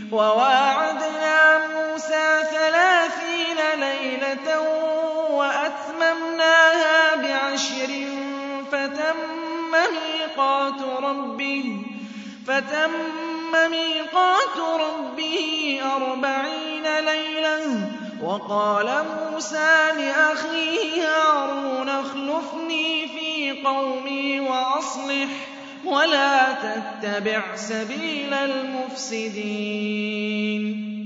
وواعدنا موسى 30 ليلة وأتممناها ب10 فتم ميقات ربه 40 ليلة. وقال موسى لأخيه هارون اخلفني في قومي وأصلح ولا تتبع سبيل المفسدين.